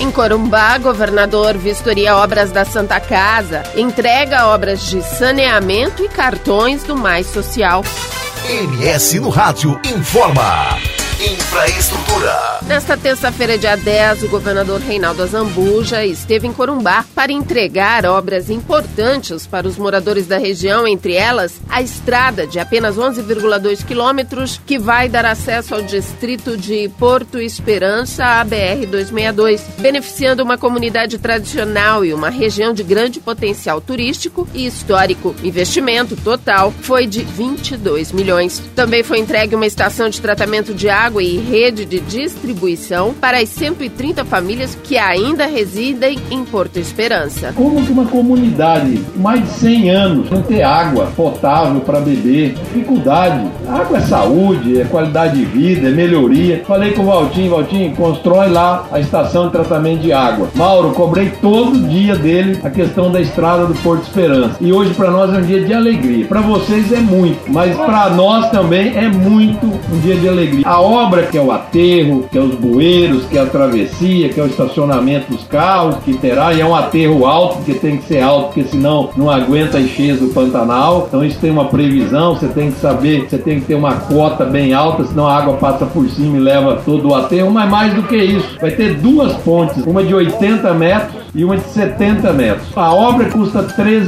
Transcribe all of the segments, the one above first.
Em Corumbá, governador vistoria obras da Santa Casa, entrega obras de saneamento e cartões do Mais Social. MS no Rádio informa. Infraestrutura. Nesta terça-feira, dia 10, o governador Reinaldo Azambuja esteve em Corumbá para entregar obras importantes para os moradores da região, entre elas a estrada de apenas 11,2 quilômetros que vai dar acesso ao distrito de Porto Esperança à BR-262, beneficiando uma comunidade tradicional e uma região de grande potencial turístico e histórico. O investimento total foi de 22 milhões. Também foi entregue uma estação de tratamento de água e rede de distribuição para as 130 famílias que ainda residem em Porto Esperança. Como que uma comunidade, mais de 100 anos, não ter água potável para beber? Dificuldade. Água é saúde, é qualidade de vida, é melhoria. Falei com o Valtinho, constrói lá a estação de tratamento de água. Mauro, cobrei todo dia dele a questão da estrada do Porto Esperança. E hoje para nós é um dia de alegria. Para vocês é muito, mas para nós também é muito um dia de alegria. A obra que é o aterro, que é os bueiros, que é a travessia, que é o estacionamento dos carros, que terá, e é um aterro alto, porque tem que ser alto, porque senão não aguenta a enchente do Pantanal. Então isso tem uma previsão, você tem que saber, você tem que ter uma cota bem alta, senão a água passa por cima e leva todo o aterro. Mas mais do que isso, vai ter duas pontes, uma de 80 metros e uma de 70 metros. A obra custa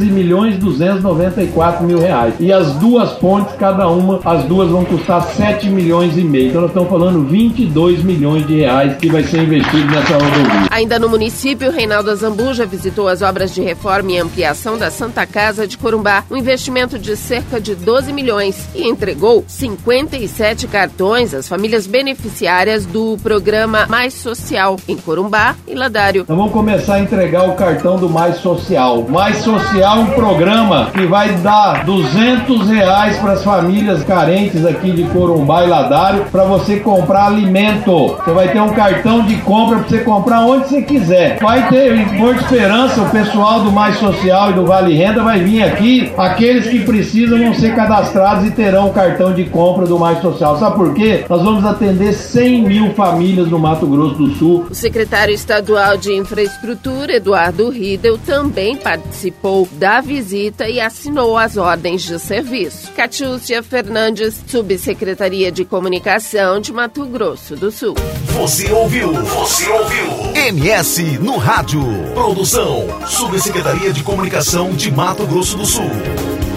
13.294.000 reais. E as duas pontes, cada uma, as duas vão custar 7 milhões e meio. Então nós estamos falando 22 milhões de reais que vai ser investido nessa rodovia. Ainda no município, Reinaldo Azambuja visitou as obras de reforma e ampliação da Santa Casa de Corumbá, um investimento de cerca de 12 milhões, e entregou 57 cartões às famílias beneficiárias do programa Mais Social em Corumbá e Ladário. Nós vamos começar a entregar o cartão do Mais Social. Mais Social é um programa que vai dar R$200 para as famílias carentes aqui de Corumbá e Ladário, para você comprar alimento. Você vai ter um cartão de compra para você comprar onde você quiser. Vai ter em Porto Esperança, o pessoal do Mais Social e do Vale Renda vai vir aqui. Aqueles que precisam vão ser cadastrados e terão o cartão de compra do Mais Social. Sabe por quê? Nós vamos atender 100 mil famílias no Mato Grosso do Sul. O secretário estadual de Infraestrutura, Eduardo Riedel, também participou da visita e assinou as ordens de serviço. Catiúcia Fernandes, Subsecretaria de Comunicação de Mato Grosso do Sul. Você ouviu MS no Rádio. Produção, Subsecretaria de Comunicação de Mato Grosso do Sul.